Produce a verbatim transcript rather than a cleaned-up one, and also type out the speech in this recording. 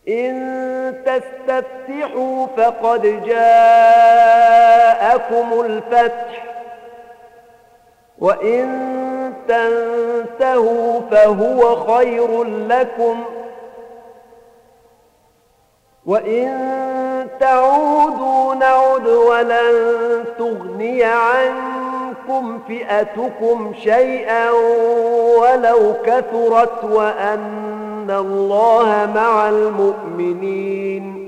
إن تستفتحوا فقد جاءكم الفتح وإن تنتهوا فهو خير لكم وإن تعودوا نعد ولن تغني عنكم فئتكم شيئا ولو كثرت وأن الله مع المؤمنين